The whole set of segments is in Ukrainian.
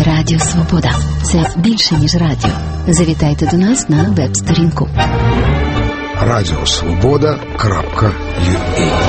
Радіо Свобода – це більше, ніж радіо. Завітайте до нас на веб-сторінку radiosvoboda.ua.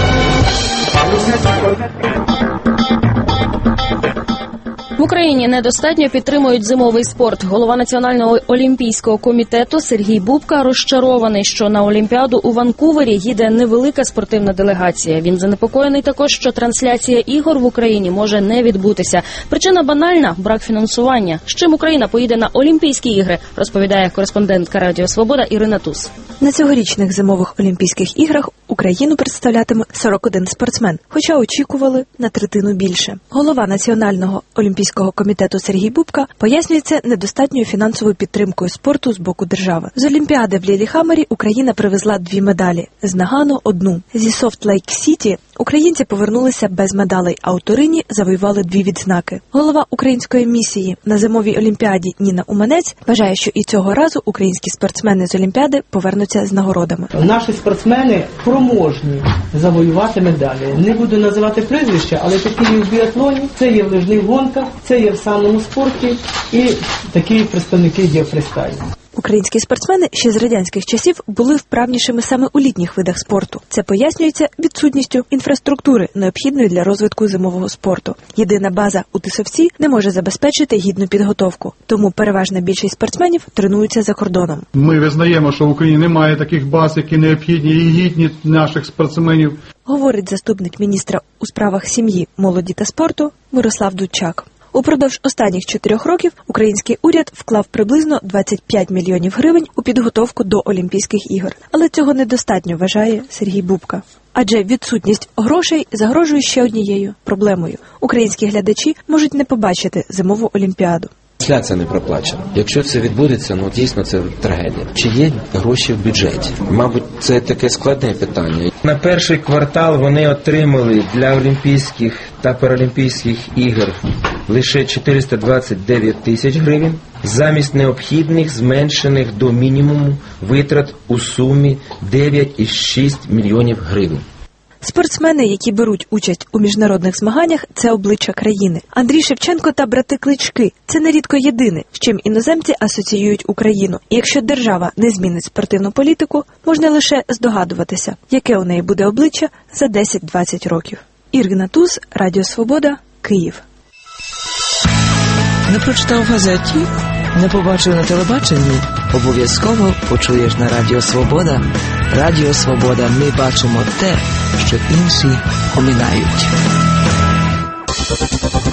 В Україні недостатньо підтримують зимовий спорт. Голова Національного олімпійського комітету Сергій Бубка розчарований, що на Олімпіаду у Ванкувері їде невелика спортивна делегація. Він занепокоєний також, що трансляція ігор в Україні може не відбутися. Причина банальна – брак фінансування. З чим Україна поїде на Олімпійські ігри, розповідає кореспондентка Радіо Свобода Ірина Туз. На цьогорічних зимових Олімпійських іграх Україну представлятиме 41 спортсмен, хоча очікували на третину більше. Голова Національного олімпійського комітету Сергій Бубка пояснює це недостатньою фінансовою підтримкою спорту з боку держави. З Олімпіади в Ліліхаммері Україна привезла 2 медалі, з Нагану – 1. Зі Солт-Лейк-Сіті українці повернулися без медалей, а у Торині завоювали 2 відзнаки. Голова української місії на зимовій Олімпіаді Ніна Уманець вважає, що і цього разу українські спортсмени з Олімпіади повернуться з нагородами. Наші спортсмени спроможні завоювати медалі. Не буду називати прізвища, але такі є в біатлоні, це є в лижних гонках, це є в самому спорті і такі представники є в фристайлі. Українські спортсмени ще з радянських часів були вправнішими саме у літніх видах спорту. Це пояснюється відсутністю інфраструктури, необхідної для розвитку зимового спорту. Єдина база у Тисовці не може забезпечити гідну підготовку, тому переважна більшість спортсменів тренуються за кордоном. Ми визнаємо, що в Україні немає таких баз, які необхідні і гідні наших спортсменів. Говорить заступник міністра у справах сім'ї, молоді та спорту Мирослав Дудчак. Упродовж останніх 4 років український уряд вклав приблизно 25 мільйонів гривень у підготовку до Олімпійських ігор. Але цього недостатньо, вважає Сергій Бубка. Адже відсутність грошей загрожує ще однією проблемою. Українські глядачі можуть не побачити зимову Олімпіаду. Трансляція не проплачена. Якщо це відбудеться, дійсно це трагедія. Чи є гроші в бюджеті? Мабуть, це таке складне питання. На перший квартал вони отримали для Олімпійських та Паралімпійських ігор лише 429 тисяч гривень, замість необхідних зменшених до мінімуму витрат у сумі 9,6 мільйонів гривень. Спортсмени, які беруть участь у міжнародних змаганнях, це обличчя країни. Андрій Шевченко та брати Клички – це нерідко єдине, з чим іноземці асоціюють Україну. І якщо держава не змінить спортивну політику, можна лише здогадуватися, яке у неї буде обличчя за 10-20 років. Ірина Туз, Радіо Свобода, Київ. Не прочитав в газеті? Не побачив на телебаченні? Обов'язково почуєш на Радіо Свобода. Радіо Свобода. Ми бачимо те, що інші оминають.